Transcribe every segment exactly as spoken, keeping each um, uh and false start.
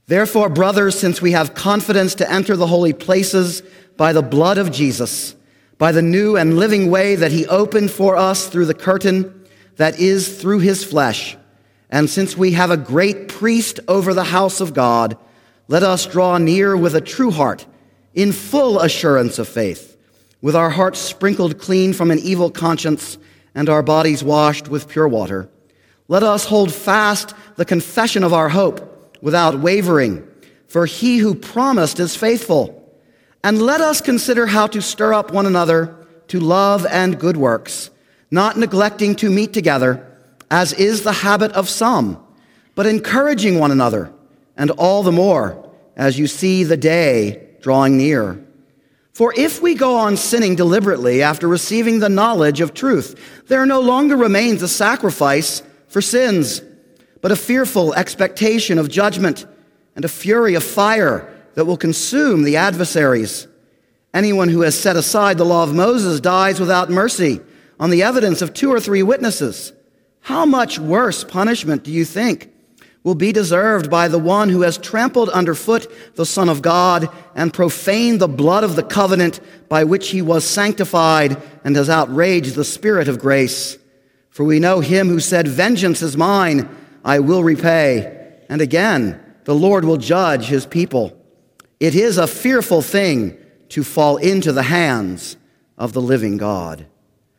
Therefore, brothers, since we have confidence to enter the holy places by the blood of Jesus, by the new and living way that he opened for us through the curtain that is through his flesh, and since we have a great priest over the house of God, let us draw near with a true heart, in full assurance of faith, with our hearts sprinkled clean from an evil conscience and our bodies washed with pure water. Let us hold fast the confession of our hope without wavering, for he who promised is faithful. And let us consider how to stir up one another to love and good works, not neglecting to meet together, as is the habit of some, but encouraging one another, and all the more as you see the day drawing near. For if we go on sinning deliberately after receiving the knowledge of truth, there no longer remains a sacrifice for sins, but a fearful expectation of judgment and a fury of fire that will consume the adversaries. Anyone who has set aside the law of Moses dies without mercy on the evidence of two or three witnesses. How much worse punishment do you think will be deserved by the one who has trampled underfoot the Son of God and profaned the blood of the covenant by which he was sanctified and has outraged the Spirit of grace? For we know him who said, "Vengeance is mine, I will repay." And again, the Lord will judge his people. It is a fearful thing to fall into the hands of the living God.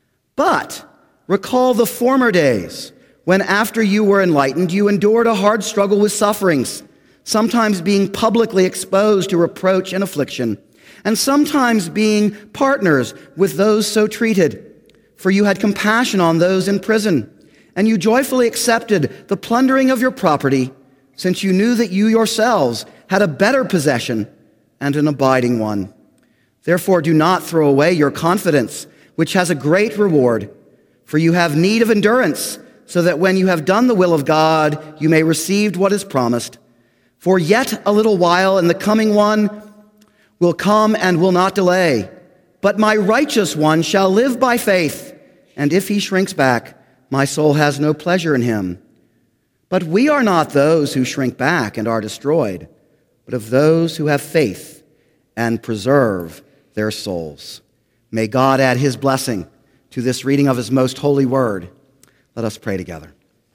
But recall the former days, when after you were enlightened, you endured a hard struggle with sufferings, sometimes being publicly exposed to reproach and affliction, and sometimes being partners with those so treated. For you had compassion on those in prison, and you joyfully accepted the plundering of your property, since you knew that you yourselves had a better possession and an abiding one. Therefore, do not throw away your confidence, which has a great reward. For you have need of endurance, so that when you have done the will of God, you may receive what is promised. For yet a little while, and the coming one will come and will not delay. But my righteous one shall live by faith, and if he shrinks back, my soul has no pleasure in him. But we are not those who shrink back and are destroyed, but of those who have faith and preserve their souls. May God add his blessing to this reading of his most holy word. Let us pray together.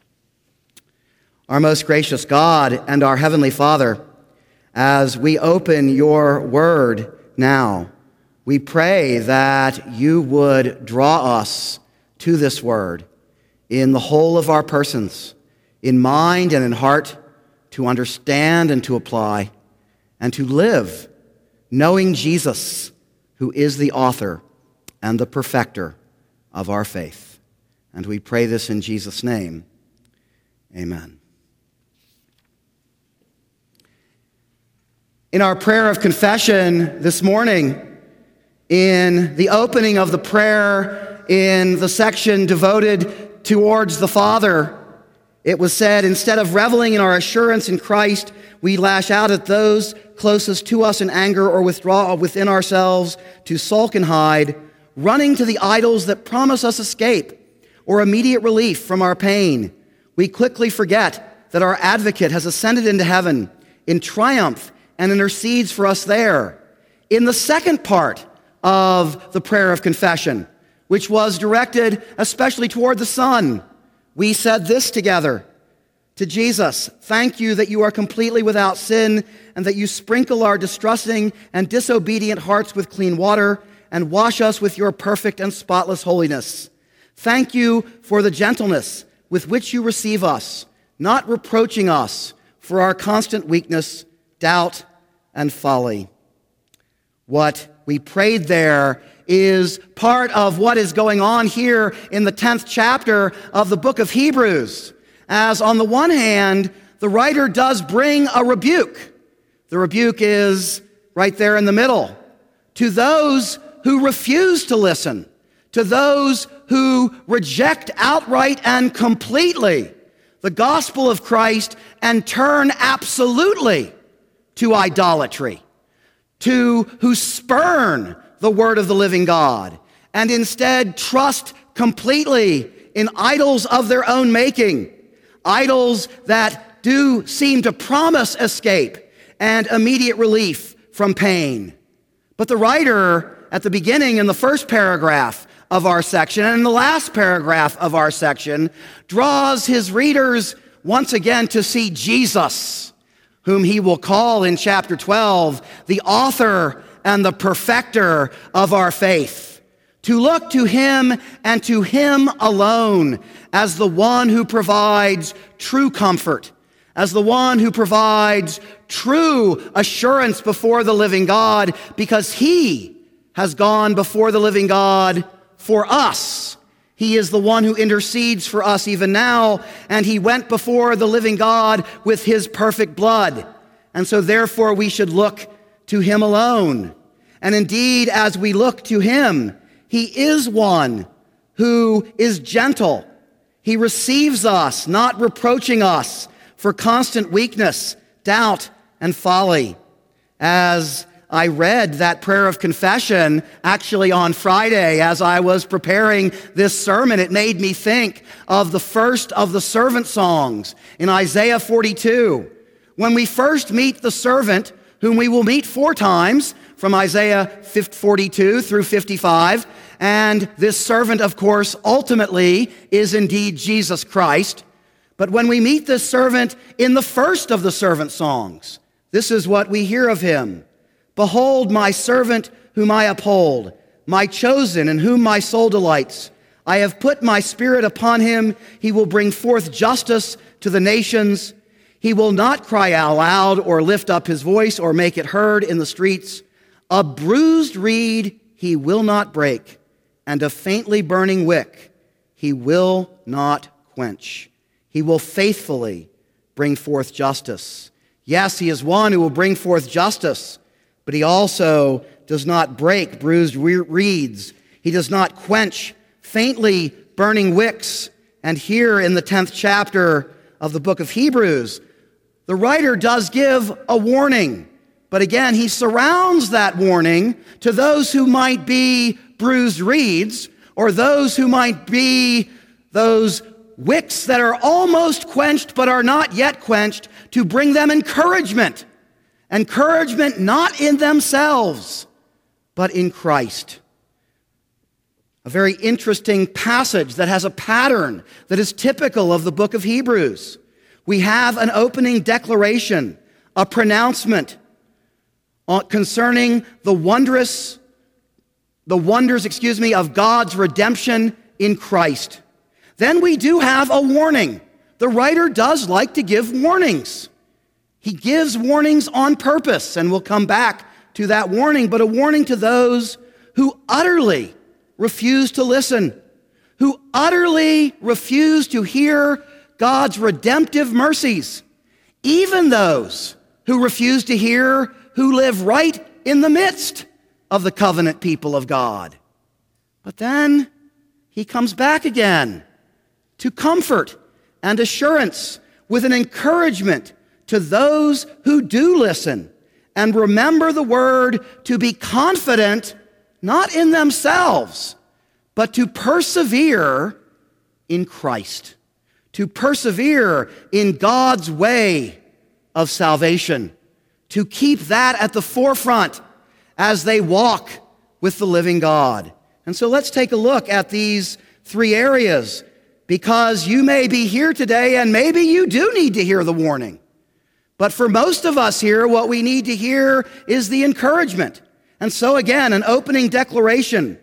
Our most gracious God and our heavenly Father, as we open your word now, we pray that you would draw us to this word in the whole of our persons, in mind and in heart, to understand and to apply, and to live knowing Jesus, who is the author and the perfecter of our faith. And we pray this in Jesus' name. Amen. In our prayer of confession this morning, in the opening of the prayer in the section devoted towards the Father, it was said, instead of reveling in our assurance in Christ, we lash out at those closest to us in anger or withdraw within ourselves to sulk and hide, running to the idols that promise us escape or immediate relief from our pain. We quickly forget that our advocate has ascended into heaven in triumph and intercedes for us there. In the second part of the prayer of confession, which was directed especially toward the Son, we said this together to Jesus: "Thank you that you are completely without sin and that you sprinkle our distrusting and disobedient hearts with clean water and wash us with your perfect and spotless holiness. Thank you for the gentleness with which you receive us, not reproaching us for our constant weakness, doubt, and folly." What we prayed there is part of what is going on here in the tenth chapter of the book of Hebrews. As on the one hand, the writer does bring a rebuke. The rebuke is right there in the middle. To those who refuse to listen, to those who reject outright and completely the gospel of Christ and turn absolutely to idolatry, to who spurn the word of the living God and instead trust completely in idols of their own making, idols that do seem to promise escape and immediate relief from pain. But the writer, at the beginning in the first paragraph of our section and in the last paragraph of our section, draws his readers once again to see Jesus, whom he will call in chapter twelve the author and the perfecter of our faith. To look to him and to him alone as the one who provides true comfort, as the one who provides true assurance before the living God, because he has gone before the living God for us. He is the one who intercedes for us even now, and he went before the living God with his perfect blood. And so therefore we should look to him alone. And indeed, as we look to him, he is one who is gentle. He receives us, not reproaching us for constant weakness, doubt, and folly. As I read that prayer of confession actually on Friday as I was preparing this sermon, it made me think of the first of the servant songs in Isaiah forty-two. When we first meet the servant, whom we will meet four times from Isaiah forty-two through fifty-five, and this servant, of course, ultimately is indeed Jesus Christ. But when we meet this servant in the first of the servant songs, this is what we hear of him. Behold, my servant whom I uphold, my chosen in whom my soul delights. I have put my spirit upon him. He will bring forth justice to the nations. He will not cry aloud or lift up his voice or make it heard in the streets. A bruised reed he will not break, and a faintly burning wick he will not quench. He will faithfully bring forth justice. Yes, he is one who will bring forth justice, but he also does not break bruised reeds. He does not quench faintly burning wicks. And here in the tenth chapter of the book of Hebrews, the writer does give a warning. But again, he surrounds that warning to those who might be bruised reeds, or those who might be those wicks that are almost quenched but are not yet quenched, to bring them encouragement. Encouragement not in themselves, but in Christ. A very interesting passage that has a pattern that is typical of the book of Hebrews. We have an opening declaration, a pronouncement concerning the wondrous, the wonders, excuse me, of God's redemption in Christ. Then we do have a warning. The writer does like to give warnings. He gives warnings on purpose, and we'll come back to that warning, but a warning to those who utterly refuse to listen, who utterly refuse to hear God's redemptive mercies, even those who refuse to hear who live right in the midst of the covenant people of God. But then he comes back again to comfort and assurance with an encouragement to those who do listen and remember the word to be confident, not in themselves, but to persevere in Christ, to persevere in God's way of salvation, to keep that at the forefront as they walk with the living God. And so let's take a look at these three areas, because you may be here today and maybe you do need to hear the warning. But for most of us here, what we need to hear is the encouragement. And so again, an opening declaration,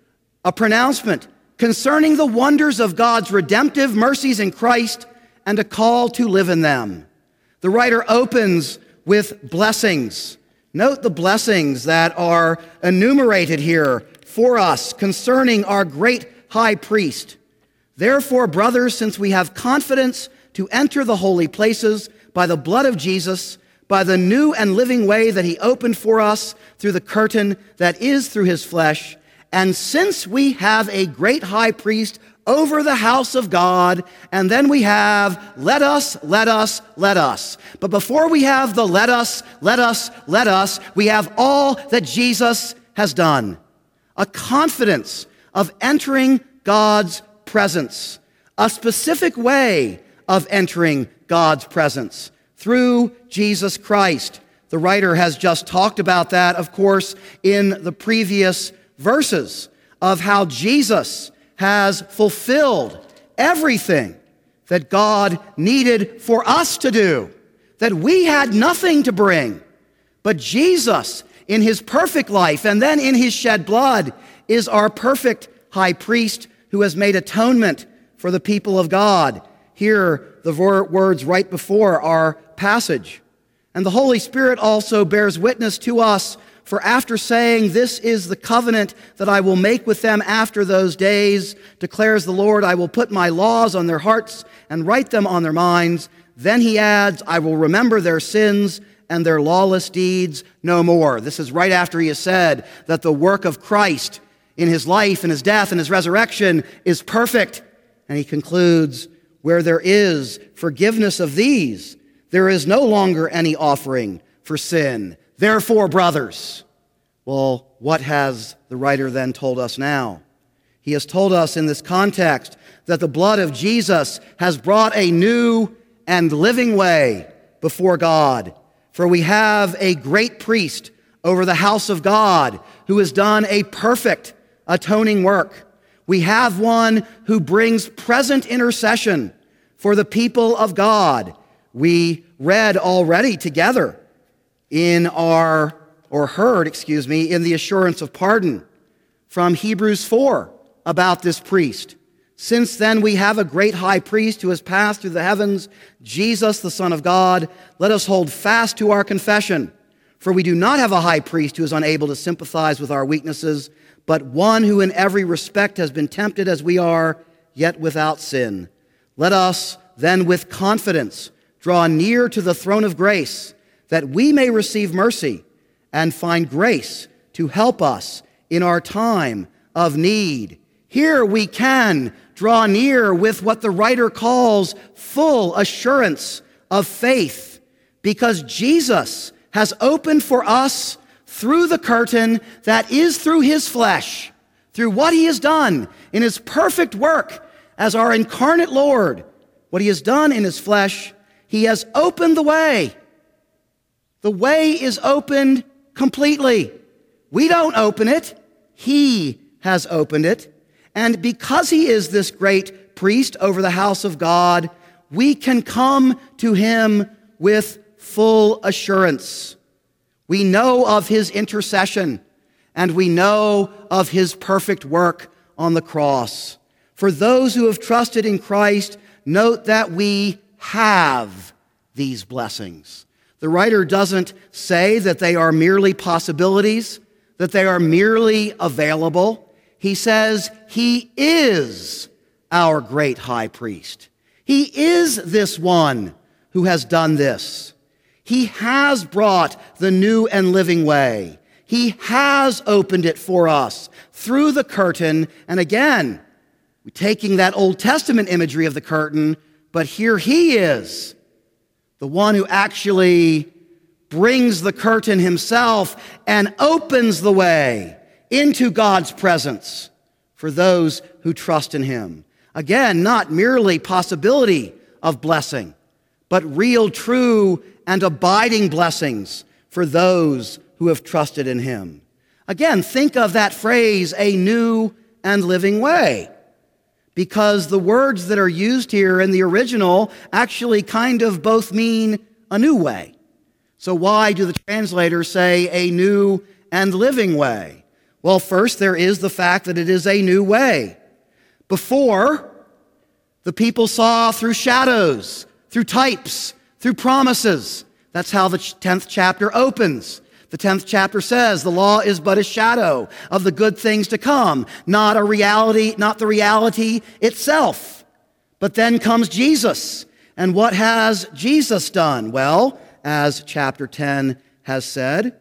a pronouncement concerning the wonders of God's redemptive mercies in Christ and a call to live in them. The writer opens with blessings. Note the blessings that are enumerated here for us concerning our great high priest. Therefore, brothers, since we have confidence to enter the holy places by the blood of Jesus, by the new and living way that he opened for us through the curtain that is through his flesh, and since we have a great high priest over the house of God, and then we have let us, let us, let us. But before we have the let us, let us, let us, we have all that Jesus has done. A confidence of entering God's presence, a specific way of entering God's presence through Jesus Christ, The writer has just talked about that, of course, in the previous verses of how Jesus has fulfilled everything that God needed for us to do, that we had nothing to bring. But Jesus, in his perfect life and then in his shed blood, is our perfect high priest who has made atonement for the people of God. Here, the words right before our passage. And the Holy Spirit also bears witness to us, for after saying, "This is the covenant that I will make with them after those days, declares the Lord, I will put my laws on their hearts and write them on their minds." Then he adds, "I will remember their sins and their lawless deeds no more." This is right after he has said that the work of Christ in his life and his death and his resurrection is perfect. And he concludes, "Where there is forgiveness of these, there is no longer any offering for sin. Therefore, brothers." Well, what has the writer then told us now? He has told us in this context that the blood of Jesus has brought a new and living way before God. For we have a great priest over the house of God who has done a perfect atoning work. We have one who brings present intercession for the people of God. We read already together in our, or heard, excuse me, in the assurance of pardon from Hebrews four about this priest. "Since then we have a great high priest who has passed through the heavens, Jesus, the Son of God. Let us hold fast to our confession. For we do not have a high priest who is unable to sympathize with our weaknesses, but one who in every respect has been tempted as we are, yet without sin. Let us then with confidence draw near to the throne of grace, that we may receive mercy and find grace to help us in our time of need." Here we can draw near with what the writer calls full assurance of faith, because Jesus has opened for us through the curtain that is through his flesh, through what he has done in his perfect work as our incarnate Lord, what he has done in his flesh, he has opened the way. The way is opened completely. We don't open it. He has opened it. And because he is this great priest over the house of God, we can come to him with full assurance. We know of his intercession, and we know of his perfect work on the cross. For those who have trusted in Christ, note that we have these blessings. The writer doesn't say that they are merely possibilities, that they are merely available. He says he is our great high priest. He is this one who has done this. He has brought the new and living way. He has opened it for us through the curtain. And again, we're taking that Old Testament imagery of the curtain, but here he is, the one who actually brings the curtain himself and opens the way into God's presence for those who trust in him. Again, not merely possibility of blessing, but real, true, and abiding blessings for those who have trusted in him. Again, think of that phrase, a new and living way, because the words that are used here in the original actually kind of both mean a new way. So why do the translators say a new and living way? Well, first, there is the fact that it is a new way. Before, the people saw through shadows, through types, through promises. That's how the tenth chapter opens. The tenth chapter says the law is but a shadow of the good things to come, not a reality, not the reality itself. But then comes Jesus. And what has Jesus done? Well, as chapter ten has said,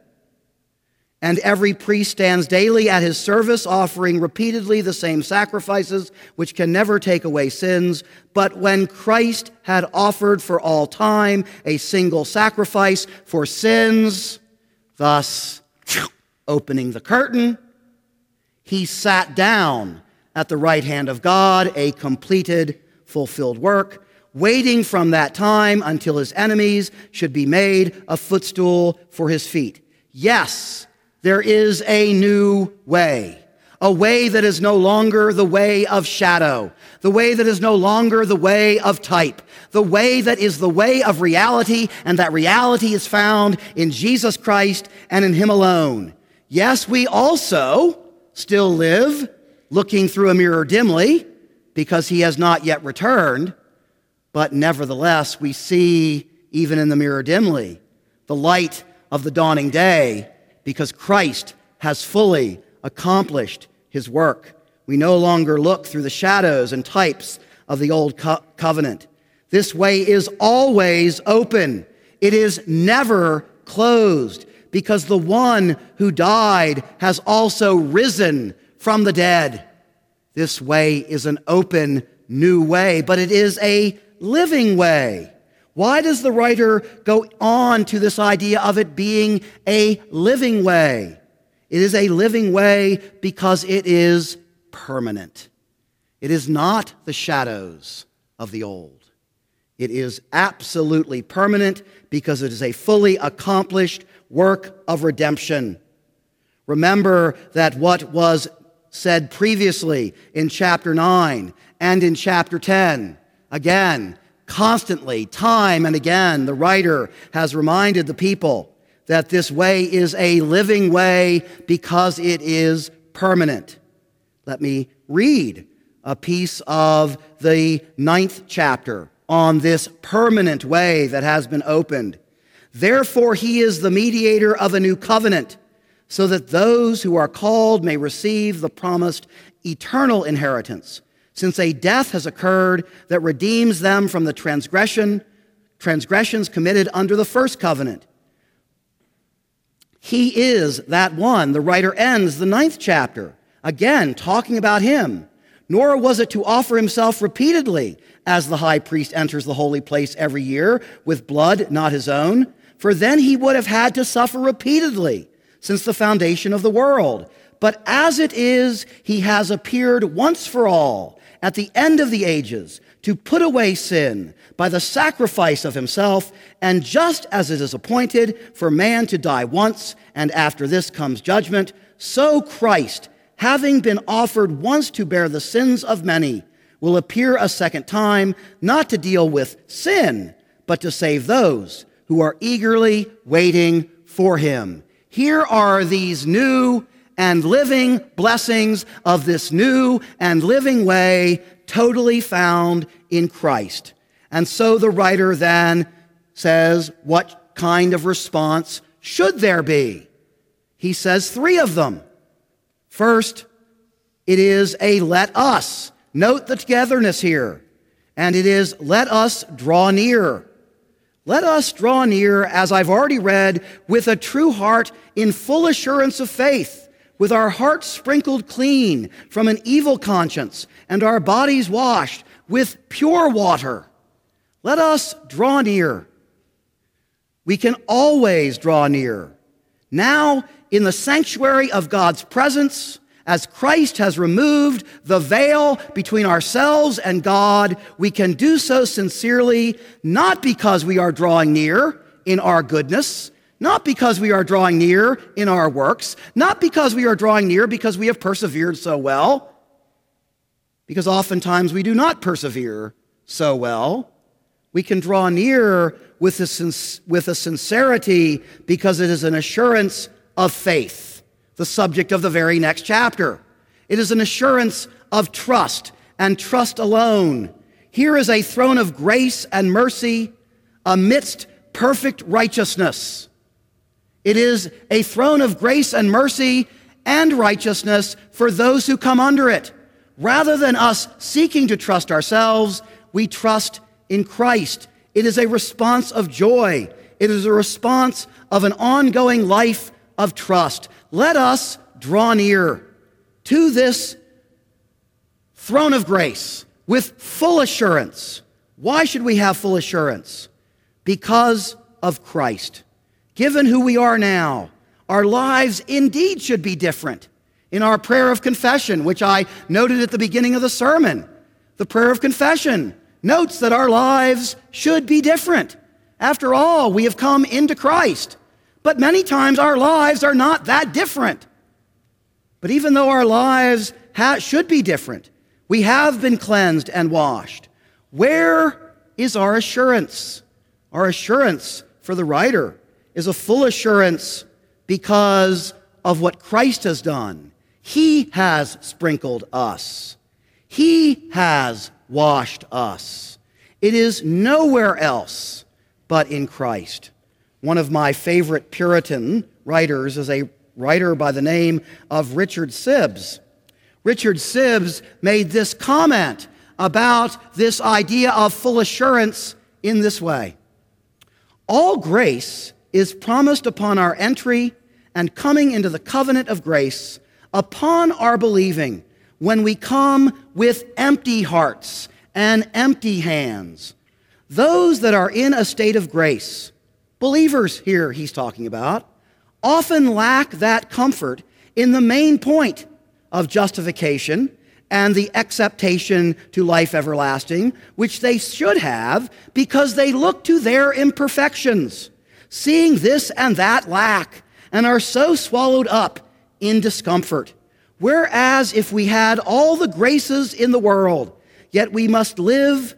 and every priest stands daily at his service, offering repeatedly the same sacrifices, which can never take away sins. But when Christ had offered for all time a single sacrifice for sins, thus opening the curtain, he sat down at the right hand of God, a completed, fulfilled work. waiting from that time until his enemies should be made a footstool for his feet. Yes, there is a new way. A way that is no longer the way of shadow, the way that is no longer the way of type, the way that is the way of reality, and that reality is found in Jesus Christ and in him alone. Yes, we also still live looking through a mirror dimly because he has not yet returned, but nevertheless we see, even in the mirror dimly, the light of the dawning day because Christ has fully accomplished his work. We no longer look through the shadows and types of the old co- covenant. This way is always open. It is never closed because the one who died has also risen from the dead. This way is an open new way, but it is a living way. Why does the writer go on to this idea of it being a living way? It is a living way because it is permanent. It is not the shadows of the old. It is absolutely permanent because it is a fully accomplished work of redemption. Remember that what was said previously in chapter nine and in chapter ten, again, constantly, time and again, the writer has reminded the people that this way is a living way because it is permanent. Let me read a piece of the ninth chapter on this permanent way that has been opened. Therefore, he is the mediator of a new covenant, so that those who are called may receive the promised eternal inheritance, since a death has occurred that redeems them from the transgression, transgressions committed under the first covenant. He is that one. The writer ends the ninth chapter, again talking about him. Nor was it to offer himself repeatedly as the high priest enters the holy place every year with blood not his own, for then he would have had to suffer repeatedly since the foundation of the world. But as it is, he has appeared once for all at the end of the ages to put away sin by the sacrifice of himself, and just as it is appointed for man to die once, and after this comes judgment, so Christ, having been offered once to bear the sins of many, will appear a second time, not to deal with sin, but to save those who are eagerly waiting for him. Here are these new and living blessings of this new and living way, totally found in Christ. And so the writer then says, what kind of response should there be? He says three of them. First, it is a let us. Note the togetherness here. And it is let us draw near. Let us draw near, as I've already read, with a true heart in full assurance of faith, with our hearts sprinkled clean from an evil conscience and our bodies washed with pure water. Let us draw near. We can always draw near. Now, in the sanctuary of God's presence, as Christ has removed the veil between ourselves and God, we can do so sincerely, not because we are drawing near in our goodness, not because we are drawing near in our works, not because we are drawing near because we have persevered so well, because oftentimes we do not persevere so well. We can draw near with a, sin- with a sincerity because it is an assurance of faith, the subject of the very next chapter. It is an assurance of trust, and trust alone. Here is a throne of grace and mercy amidst perfect righteousness. It is a throne of grace and mercy and righteousness for those who come under it. Rather than us seeking to trust ourselves, we trust in Christ. It is a response of joy. It is a response of an ongoing life of trust. Let us draw near to this throne of grace with full assurance. Why should we have full assurance? Because of Christ. Given who we are now, our lives indeed should be different. In our prayer of confession, which I noted at the beginning of the sermon, the prayer of confession notes that our lives should be different. After all, we have come into Christ. But many times our lives are not that different. But even though our lives ha- should be different, we have been cleansed and washed. Where is our assurance? Our assurance for the writer is a full assurance because of what Christ has done. He has sprinkled us. He has washed us. It is nowhere else but in Christ. One of my favorite Puritan writers is a writer by the name of Richard Sibbes. Richard Sibbes made this comment about this idea of full assurance in this way. All grace is promised upon our entry and coming into the covenant of grace, upon our believing, when we come with empty hearts and empty hands. Those that are in a state of grace, believers here he's talking about, often lack that comfort in the main point of justification and the acceptation to life everlasting, which they should have because they look to their imperfections, seeing this and that lack, and are so swallowed up in discomfort. Whereas if we had all the graces in the world, yet we must live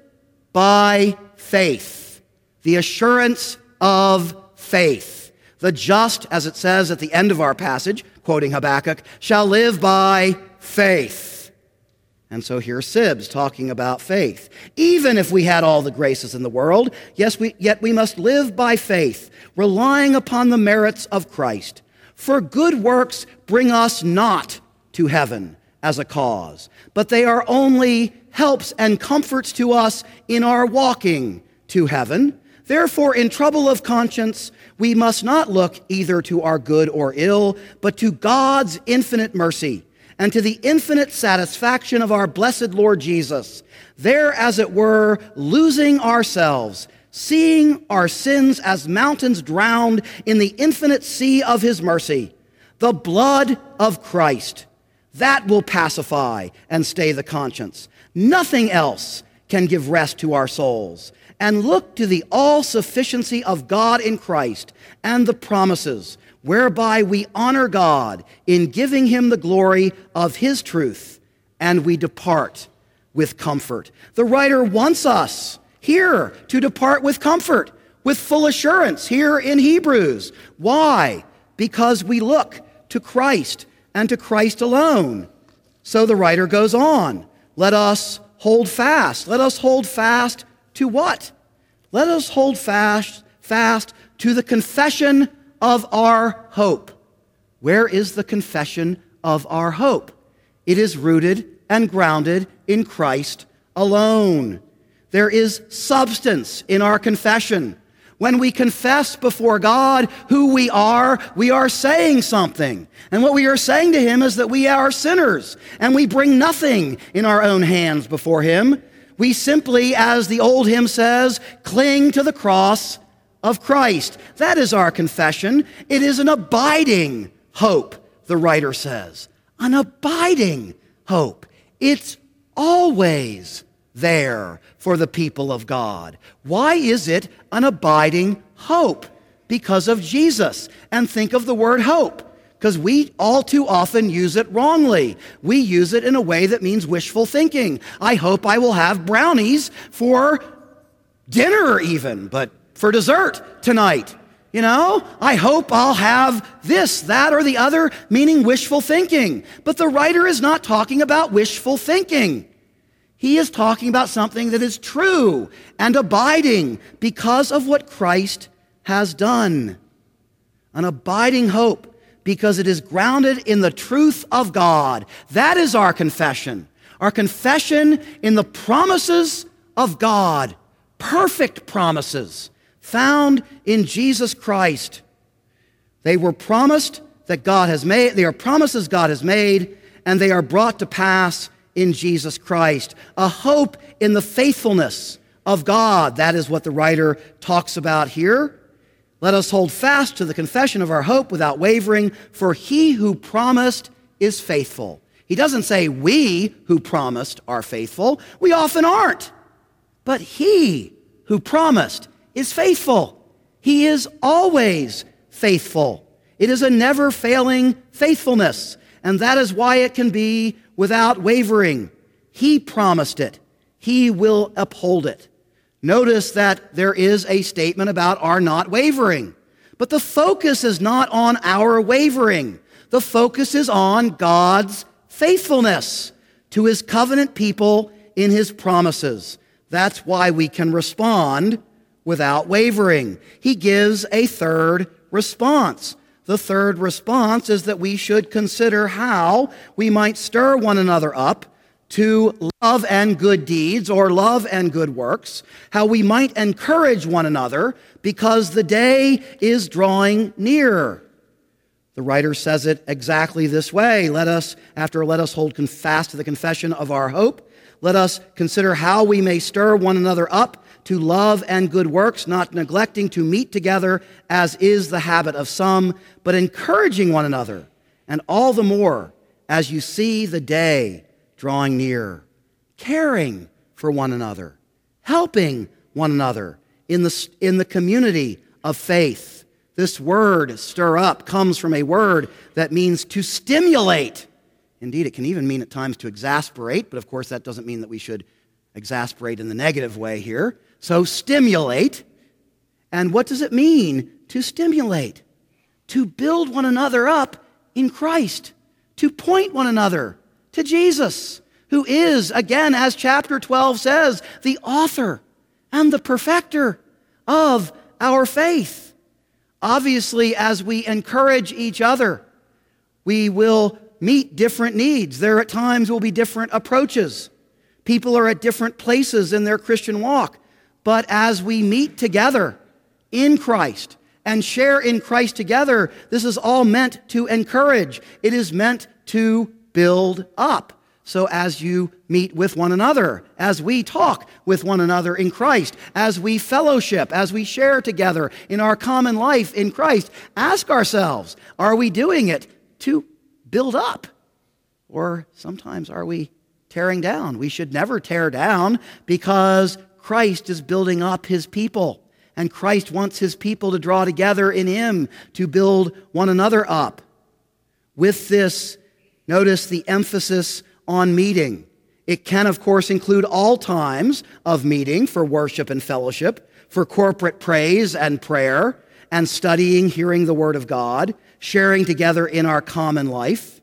by faith, the assurance of faith. The just, as it says at the end of our passage, quoting Habakkuk, shall live by faith. And so here's Sibbes talking about faith. Even if we had all the graces in the world, yes, we, yet we must live by faith, relying upon the merits of Christ. For good works bring us not to heaven as a cause, but they are only helps and comforts to us in our walking to heaven. Therefore, in trouble of conscience, we must not look either to our good or ill, but to God's infinite mercy and to the infinite satisfaction of our blessed Lord Jesus, there, as it were, losing ourselves, seeing our sins as mountains drowned in the infinite sea of his mercy. The blood of Christ, that will pacify and stay the conscience. Nothing else can give rest to our souls. And look to the all-sufficiency of God in Christ and the promises whereby we honor God in giving him the glory of his truth, and we depart with comfort. The writer wants us here to depart with comfort, with full assurance here in Hebrews. Why? Because we look to Christ and to Christ alone. So the writer goes on. Let us hold fast. Let us hold fast to what? Let us hold fast, fast to the confession of our hope. Where is the confession of our hope? It is rooted and grounded in Christ alone. There is substance in our confession. When we confess before God who we are, we are saying something. And what we are saying to him is that we are sinners, and we bring nothing in our own hands before him. We simply, as the old hymn says, cling to the cross of Christ. That is our confession. It is an abiding hope, the writer says. An abiding hope. It's always there for the people of God. Why is it an abiding hope? Because of Jesus. And think of the word hope, because we all too often use it wrongly. We use it in a way that means wishful thinking. I hope I will have brownies for dinner even, but for dessert tonight. You know, I hope I'll have this, that, or the other, meaning wishful thinking. But the writer is not talking about wishful thinking. He is talking about something that is true and abiding because of what Christ has done. An abiding hope because it is grounded in the truth of God. That is our confession. Our confession in the promises of God. Perfect promises found in Jesus Christ. They were promised that God has made, they are promises God has made, and they are brought to pass in Jesus Christ. A hope in the faithfulness of God. That is what the writer talks about here. Let us hold fast to the confession of our hope without wavering, for he who promised is faithful. He doesn't say we who promised are faithful. We often aren't. But he who promised is faithful. He is always faithful. It is a never-failing faithfulness, and that is why it can be without wavering. He promised it. He will uphold it. Notice that there is a statement about our not wavering. But the focus is not on our wavering. The focus is on God's faithfulness to his covenant people in his promises. That's why we can respond without wavering. He gives a third response. The third response is that we should consider how we might stir one another up to love and good deeds or love and good works, how we might encourage one another because the day is drawing near. The writer says it exactly this way. Let us, after let us hold fast to the confession of our hope, let us consider how we may stir one another up to love and good works, not neglecting to meet together as is the habit of some, but encouraging one another, and all the more as you see the day drawing near, caring for one another, helping one another in the, in the community of faith. This word, stir up, comes from a word that means to stimulate. Indeed, it can even mean at times to exasperate, but of course that doesn't mean that we should exasperate in the negative way here. So stimulate. And what does it mean to stimulate? To build one another up in Christ, to point one another to Jesus, who is, again, as chapter twelve says, the author and the perfecter of our faith. Obviously, as we encourage each other, we will meet different needs. There at times will be different approaches. People are at different places in their Christian walk. But as we meet together in Christ and share in Christ together, this is all meant to encourage. It is meant to build up. So as you meet with one another, as we talk with one another in Christ, as we fellowship, as we share together in our common life in Christ, ask ourselves, are we doing it to build up? Or sometimes are we tearing down? We should never tear down because Christ is building up his people, and Christ wants his people to draw together in him to build one another up. With this, notice the emphasis on meeting. It can, of course, include all times of meeting for worship and fellowship, for corporate praise and prayer, and studying, hearing the Word of God, sharing together in our common life.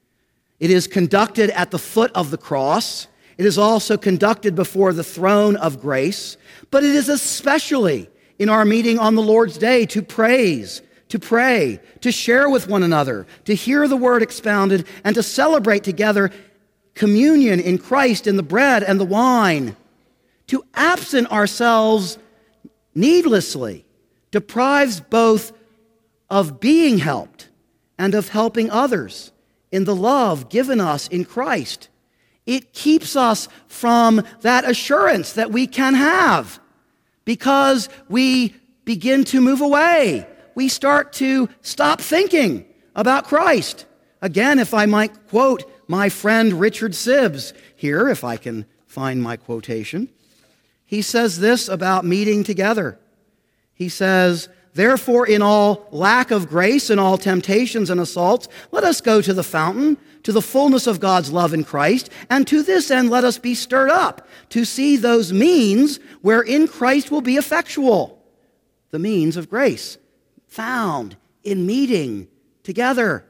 It is conducted at the foot of the cross. It is also conducted before the throne of grace, but it is especially in our meeting on the Lord's Day to praise, to pray, to share with one another, to hear the Word expounded, and to celebrate together communion in Christ in the bread and the wine. To absent ourselves needlessly deprives both of being helped and of helping others in the love given us in Christ. It keeps us from that assurance that we can have because we begin to move away. We start to stop thinking about Christ. Again, if I might quote my friend Richard Sibbes here, if I can find my quotation, he says this about meeting together. He says, "Therefore, in all lack of grace and all temptations and assaults, let us go to the fountain, to the fullness of God's love in Christ, and to this end let us be stirred up, to see those means wherein Christ will be effectual." The means of grace found in meeting together.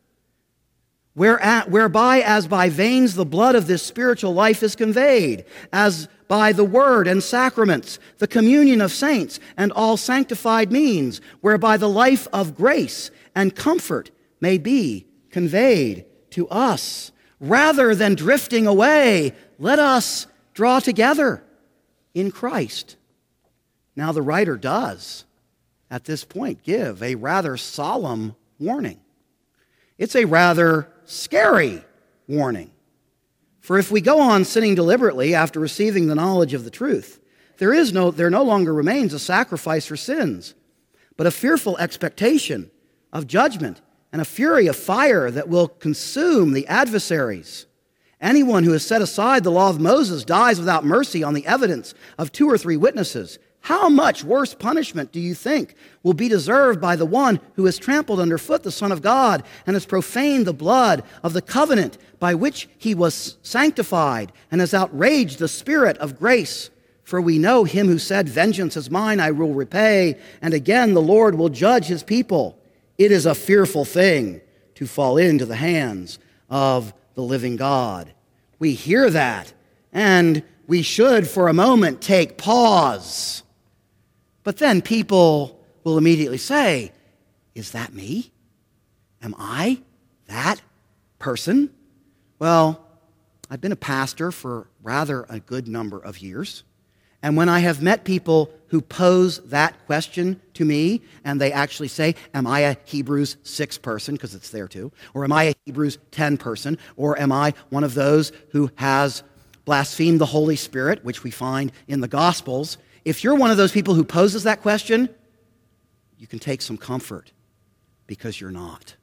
Whereby, as by veins, the blood of this spiritual life is conveyed, as by the word and sacraments, the communion of saints, and all sanctified means, whereby the life of grace and comfort may be conveyed to us. Rather than drifting away, let us draw together in Christ. Now, the writer does, at this point, give a rather solemn warning. It's a rather scary warning. For if we go on sinning deliberately after receiving the knowledge of the truth, there is no, there no longer remains a sacrifice for sins, but a fearful expectation of judgment and a fury of fire that will consume the adversaries. Anyone who has set aside the law of Moses dies without mercy on the evidence of two or three witnesses. How much worse punishment do you think will be deserved by the one who has trampled underfoot the Son of God and has profaned the blood of the covenant by which he was sanctified and has outraged the Spirit of grace? For we know him who said, 'Vengeance is mine, I will repay,' and again the Lord will judge his people. It is a fearful thing to fall into the hands of the living God." We hear that, and we should for a moment take pause. But then people will immediately say, "Is that me? Am I that person?" Well, I've been a pastor for rather a good number of years. And when I have met people who pose that question to me, and they actually say, "Am I a Hebrews six person?" because it's there too, or "Am I a Hebrews ten person?" or "Am I one of those who has blasphemed the Holy Spirit?" which we find in the Gospels. If you're one of those people who poses that question, you can take some comfort because you're not.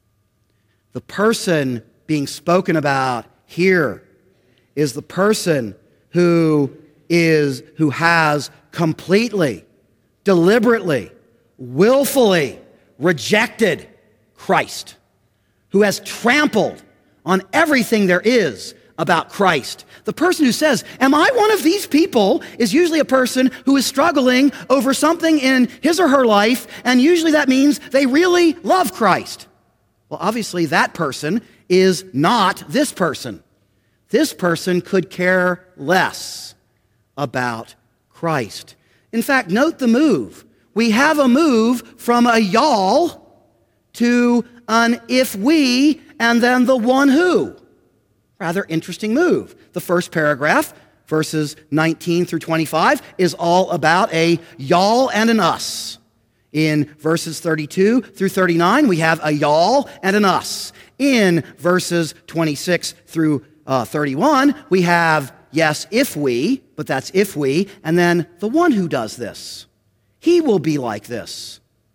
The person being spoken about here is the person who is who has completely, deliberately, willfully rejected Christ, who has trampled on everything there is about Christ. The person who says, "Am I one of these people?" is usually a person who is struggling over something in his or her life, and usually that means they really love Christ. Well, obviously that person is not this person. This person could care less about Christ. In fact, note the move. We have a move from a y'all to an if we and then the one who. Rather interesting move. The first paragraph, verses nineteen through twenty-five, is all about a y'all and an us. In verses thirty-two through thirty-nine, we have a y'all and an us. In verses twenty-six through uh, thirty-one, we have yes, if we, but that's if we, and then the one who does this. He will be like this.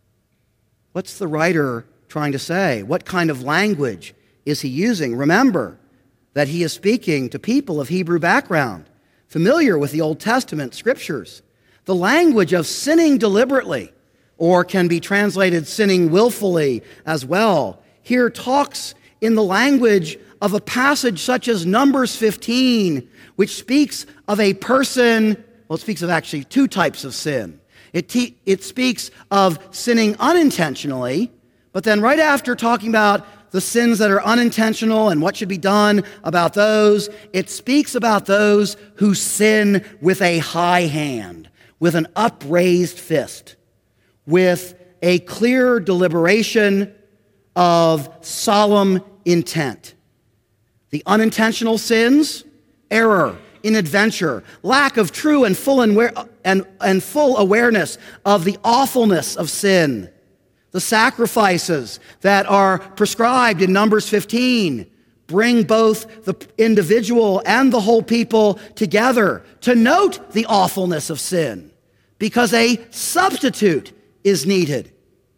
What's the writer trying to say? What kind of language is he using? Remember that he is speaking to people of Hebrew background, familiar with the Old Testament scriptures. The language of sinning deliberately, or can be translated sinning willfully as well, here talks in the language of a passage such as Numbers fifteen, which speaks of a person, well, it speaks of actually two types of sin. It, te- it speaks of sinning unintentionally, but then right after talking about the sins that are unintentional and what should be done about those, it speaks about those who sin with a high hand, with an upraised fist, with a clear deliberation of solemn intent. The unintentional sins, error, inadventure, lack of true and full and, and, and full awareness of the awfulness of sin. The sacrifices that are prescribed in Numbers fifteen bring both the individual and the whole people together to note the awfulness of sin, because a substitute is needed.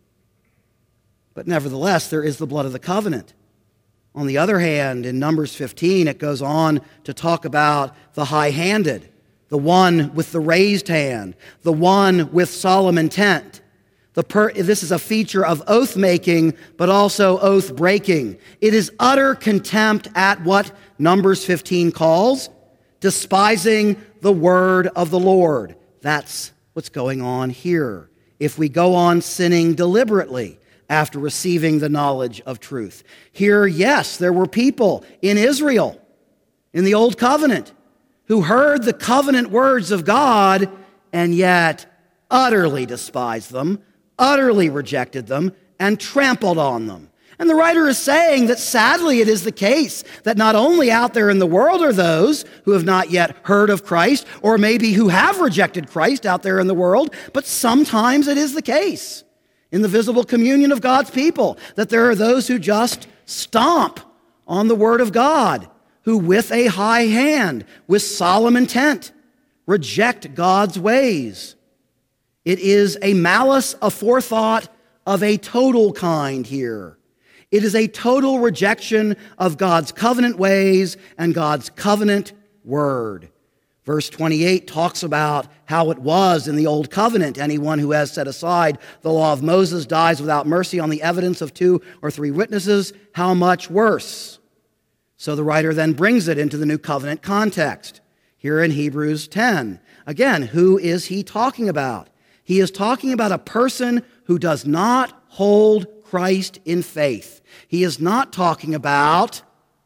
But nevertheless, there is the blood of the covenant. On the other hand, in Numbers fifteen, it goes on to talk about the high-handed, the one with the raised hand, the one with solemn intent. The per- this is a feature of oath-making, but also oath-breaking. It is utter contempt at what Numbers fifteen calls despising the word of the Lord. That's what's going on here. If we go on sinning deliberately after receiving the knowledge of truth. Here, yes, there were people in Israel, in the Old Covenant, who heard the covenant words of God and yet utterly despised them, utterly rejected them, and trampled on them. And the writer is saying that sadly it is the case that not only out there in the world are those who have not yet heard of Christ, or maybe who have rejected Christ out there in the world, but sometimes it is the case in the visible communion of God's people that there are those who just stomp on the word of God, who with a high hand, with solemn intent, reject God's ways. It is a malice aforethought of a total kind here. It is a total rejection of God's covenant ways and God's covenant word. Verse twenty-eight talks about how it was in the Old Covenant. Anyone who has set aside the law of Moses dies without mercy on the evidence of two or three witnesses. How much worse? So the writer then brings it into the New Covenant context. Here in Hebrews ten. Again, who is he talking about? He is talking about a person who does not hold Christ in faith. He is not talking about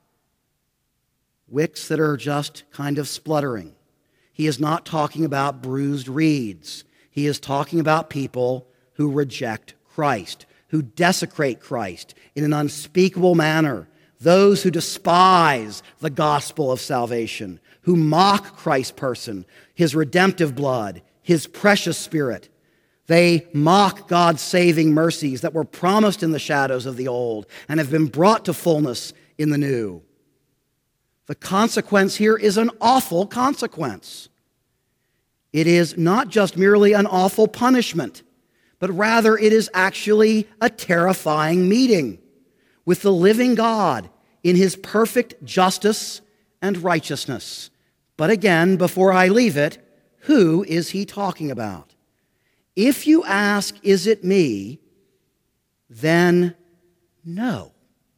wicks that are just kind of spluttering. He is not talking about bruised reeds. He is talking about people who reject Christ, who desecrate Christ in an unspeakable manner, those who despise the gospel of salvation, who mock Christ's person, his redemptive blood, his precious spirit. They mock God's saving mercies that were promised in the shadows of the old and have been brought to fullness in the new. The consequence here is an awful consequence. It is not just merely an awful punishment, but rather it is actually a terrifying meeting with the living God in his perfect justice and righteousness. But again, before I leave it, who is he talking about? If you ask, is it me? Then no.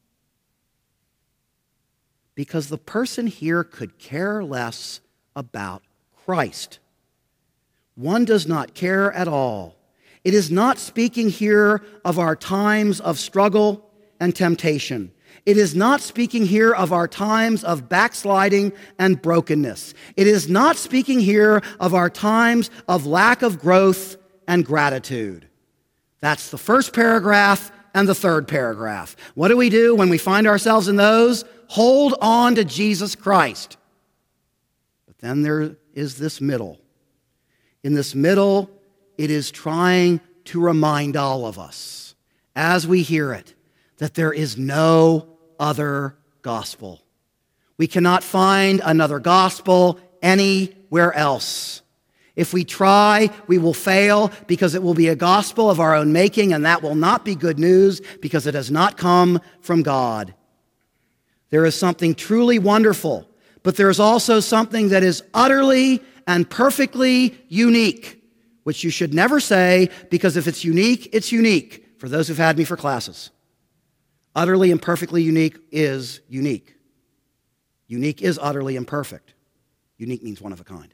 Because the person here could care less about Christ. One does not care at all. It is not speaking here of our times of struggle and temptation. It is not speaking here of our times of backsliding and brokenness. It is not speaking here of our times of lack of growth and gratitude. That's the first paragraph and the third paragraph. What do we do when we find ourselves in those? Hold on to Jesus Christ. But then there is this middle. In this middle, it is trying to remind all of us, as we hear it, that there is no other gospel. We cannot find another gospel anywhere else. If we try, we will fail because it will be a gospel of our own making, and that will not be good news because it has not come from God. There is something truly wonderful, but there is also something that is utterly and perfectly unique, which you should never say, because if it's unique, it's unique, for those who've had me for classes. Utterly and perfectly unique is unique. Unique is utterly imperfect. Unique means one of a kind.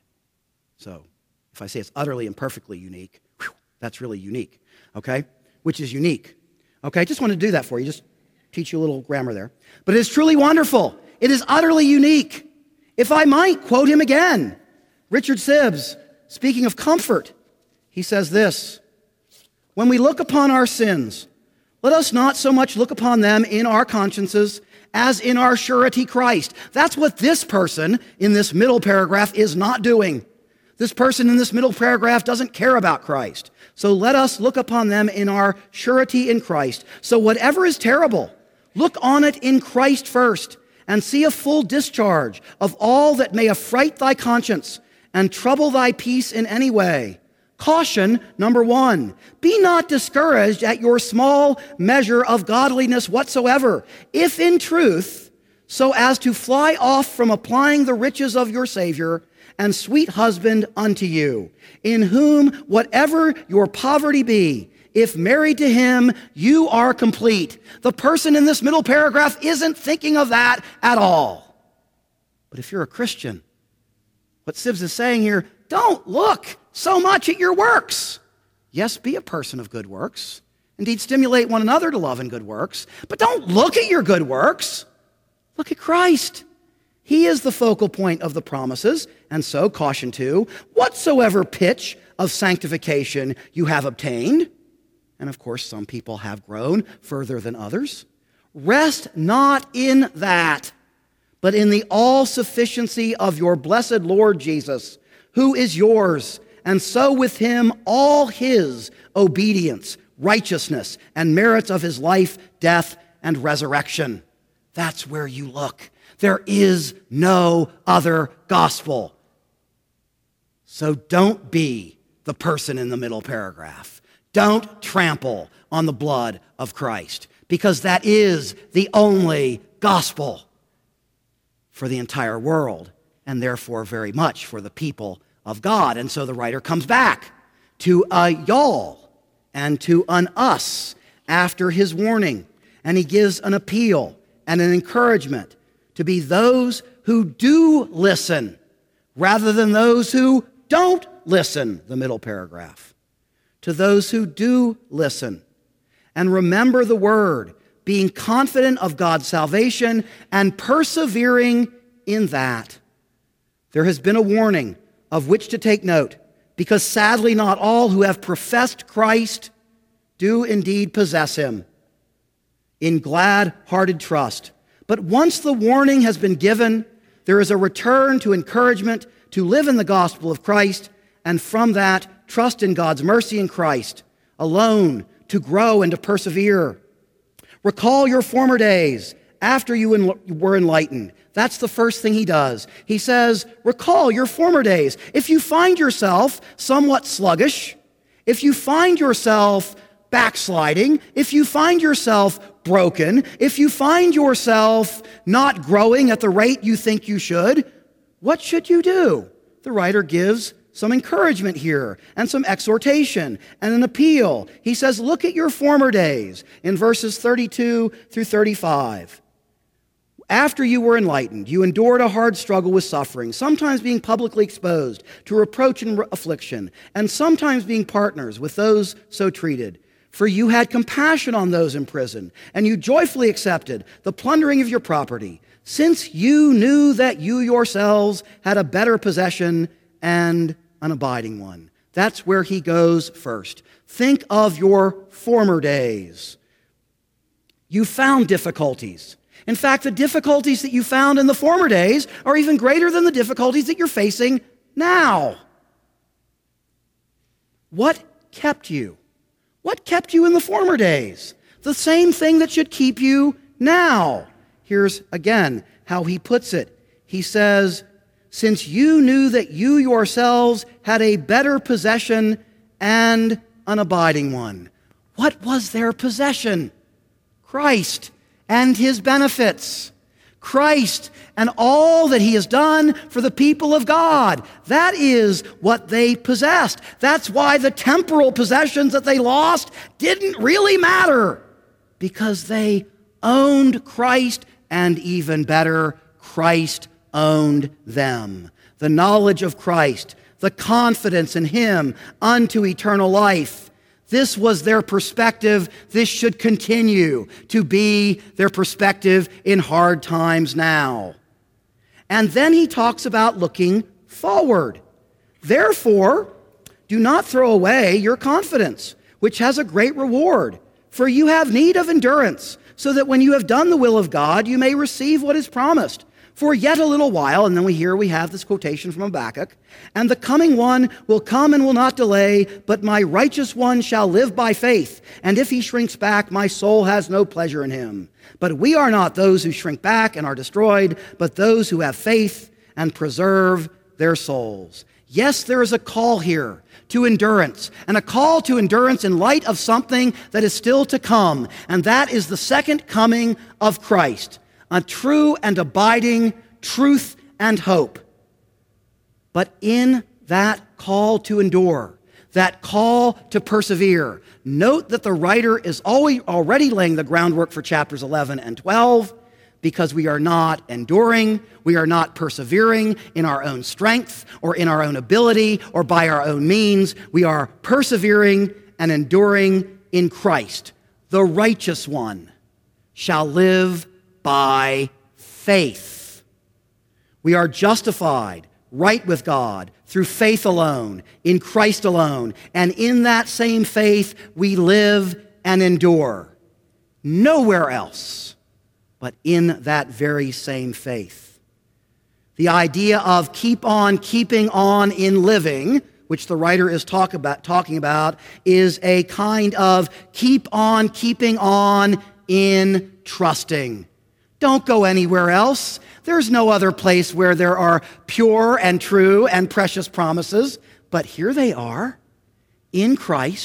So if I say it's utterly and perfectly unique, whew, that's really unique, okay? Which is unique, okay? Just want to do that for you, just teach you a little grammar there. But it is truly wonderful. It is utterly unique. If I might quote him again, Richard Sibbes, speaking of comfort, he says this: when we look upon our sins, let us not so much look upon them in our consciences as in our surety Christ. That's what this person in this middle paragraph is not doing. This person in this middle paragraph doesn't care about Christ. So let us look upon them in our surety in Christ. So whatever is terrible, look on it in Christ first, and see a full discharge of all that may affright thy conscience and trouble thy peace in any way. Caution, number one, be not discouraged at your small measure of godliness whatsoever, if in truth, so as to fly off from applying the riches of your Savior and sweet husband unto you, in whom whatever your poverty be, if married to him, you are complete. The person in this middle paragraph isn't thinking of that at all. But if you're a Christian, what Sibbes is saying here, don't look so much at your works. Yes, be a person of good works. Indeed, stimulate one another to love and good works. But don't look at your good works. Look at Christ. He is the focal point of the promises. And so, caution two, whatsoever pitch of sanctification you have obtained, and of course some people have grown further than others, rest not in that, but in the all-sufficiency of your blessed Lord Jesus, who is yours, and so with him all his obedience, righteousness, and merits of his life, death, and resurrection. That's where you look. There is no other gospel. So don't be the person in the middle paragraph. Don't trample on the blood of Christ. because that is the only gospel for the entire world, and therefore very much for the people of God. And so the writer comes back to a y'all and to an us after his warning, and he gives an appeal and an encouragement to be those who do listen rather than those who don't listen, the middle paragraph. To those who do listen and remember the word, being confident of God's salvation and persevering in that. There has been a warning of which to take note, because sadly not all who have professed Christ do indeed possess him in glad-hearted trust. But once the warning has been given, there is a return to encouragement to live in the gospel of Christ, and from that, trust in God's mercy in Christ alone to grow and to persevere. Recall your former days after you were enlightened. That's the first thing he does. He says, recall your former days. If you find yourself somewhat sluggish, if you find yourself backsliding, if you find yourself broken, if you find yourself not growing at the rate you think you should, what should you do? The writer gives some encouragement here and some exhortation and an appeal. He says, look at your former days in verses thirty-two through thirty-five. After you were enlightened, you endured a hard struggle with suffering, sometimes being publicly exposed to reproach and affliction, and sometimes being partners with those so treated. For you had compassion on those in prison, and you joyfully accepted the plundering of your property, since you knew that you yourselves had a better possession and an abiding one. That's where he goes first. Think of your former days. You found difficulties. In fact, the difficulties that you found in the former days are even greater than the difficulties that you're facing now. What kept you? What kept you in the former days? The same thing that should keep you now. Here's again how he puts it. He says, since you knew that you yourselves had a better possession and an abiding one. What was their possession? Christ and his benefits. Christ and all that he has done for the people of God. That is what they possessed. That's why the temporal possessions that they lost didn't really matter, because they owned Christ, and even better, Christ owned them. The knowledge of Christ, the confidence in him unto eternal life. This was their perspective. This should continue to be their perspective in hard times now. And then he talks about looking forward. Therefore, do not throw away your confidence, which has a great reward. For you have need of endurance, so that when you have done the will of God, you may receive what is promised. For yet a little while, and then we hear we have this quotation from Habakkuk, and the coming one will come and will not delay, but my righteous one shall live by faith. And if he shrinks back, my soul has no pleasure in him. But we are not those who shrink back and are destroyed, but those who have faith and preserve their souls. Yes, there is a call here to endurance, and a call to endurance in light of something that is still to come, and that is the second coming of Christ. A true and abiding truth and hope. But in that call to endure, that call to persevere, note that the writer is already laying the groundwork for chapters eleven and twelve, because we are not enduring, we are not persevering in our own strength or in our own ability or by our own means. We are persevering and enduring in Christ. The righteous one shall live by faith. We are justified right with God through faith alone, in Christ alone, and in that same faith we live and endure. Nowhere else but in that very same faith. The idea of keep on keeping on in living, which the writer is talk about, talking about, is a kind of keep on keeping on in trusting. Don't go anywhere else. There's no other place where there are pure and true and precious promises. But here they are, in Christ,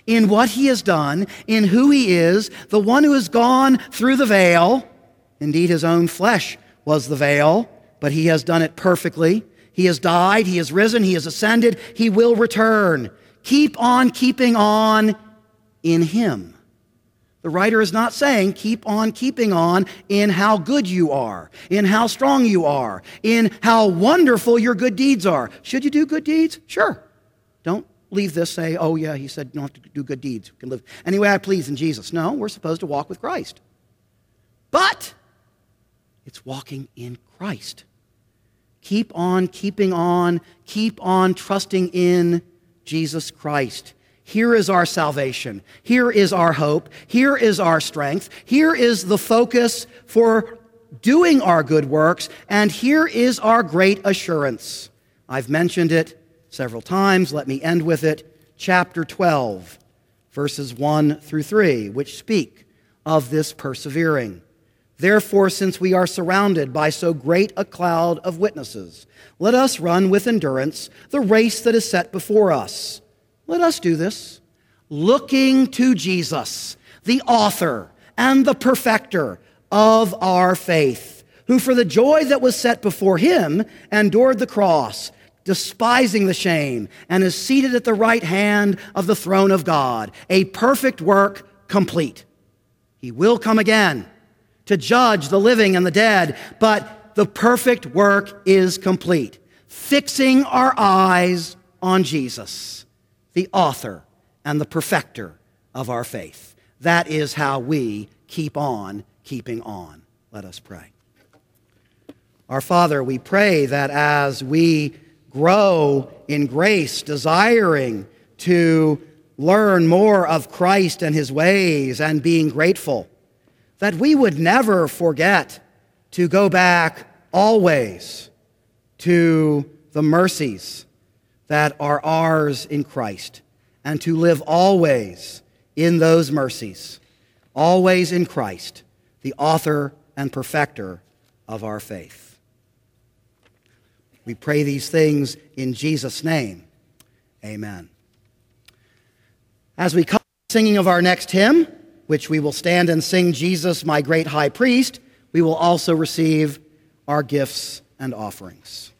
in what he has done, in who he is, the one who has gone through the veil. Indeed, his own flesh was the veil, but he has done it perfectly. He has died, he has risen, he has ascended, he will return. Keep on keeping on in him. The writer is not saying keep on keeping on in how good you are, in how strong you are, in how wonderful your good deeds are. Should you do good deeds? Sure. Don't leave this, say, oh yeah, he said you don't have to do good deeds. You can live any way I please in Jesus. No, we're supposed to walk with Christ. But it's walking in Christ. Keep on keeping on, keep on trusting in Jesus Christ. Here is our salvation. Here is our hope. Here is our strength. Here is the focus for doing our good works. And here is our great assurance. I've mentioned it several times. Let me end with it. Chapter twelve, verses one through three, which speak of this persevering. Therefore, since we are surrounded by so great a cloud of witnesses, let us run with endurance the race that is set before us. Let us do this, looking to Jesus, the author and the perfecter of our faith, who for the joy that was set before him endured the cross, despising the shame, and is seated at the right hand of the throne of God, a perfect work complete. He will come again to judge the living and the dead, but the perfect work is complete, fixing our eyes on Jesus, the author and the perfecter of our faith. That is how we keep on keeping on. Let us pray. Our Father, we pray that as we grow in grace, desiring to learn more of Christ and his ways and being grateful, that we would never forget to go back always to the mercies that are ours in Christ, and to live always in those mercies, always in Christ, the author and perfecter of our faith. We pray these things in Jesus' name. Amen. As we come to the singing of our next hymn, which we will stand and sing, Jesus, my great high priest, we will also receive our gifts and offerings.